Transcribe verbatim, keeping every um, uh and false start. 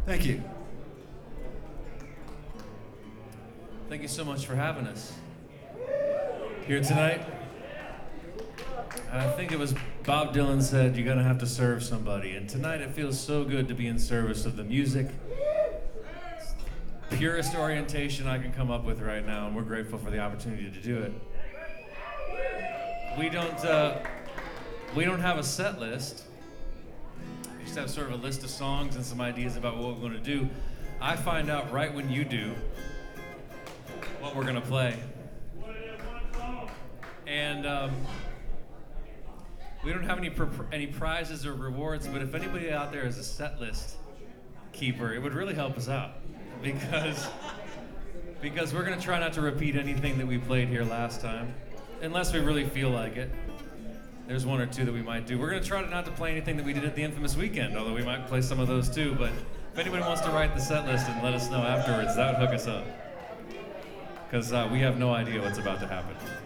Thank you. Thank you so much for having us here tonight. I think it was Bob Dylan said, you're gonna have to serve somebody. And tonight it feels so good to be in service of the music. Purest orientation I can come up with right now, and we're grateful for the opportunity to do it. We don't, uh, we don't have a set list. We just have sort of a list of songs and some ideas about what we're gonna do. I find out right when you do what we're gonna play. And um, we don't have any pr- any prizes or rewards, but if anybody out there is a set list keeper, it would really help us out because because we're gonna try not to repeat anything that we played here last time, unless we really feel like it. There's one or two that we might do. We're gonna try to not to play anything that we did at the Infamous Weekend, although we might play some of those too. But if anybody wants to write the set list and let us know afterwards, that would hook us up, because uh, we have no idea what's about to happen.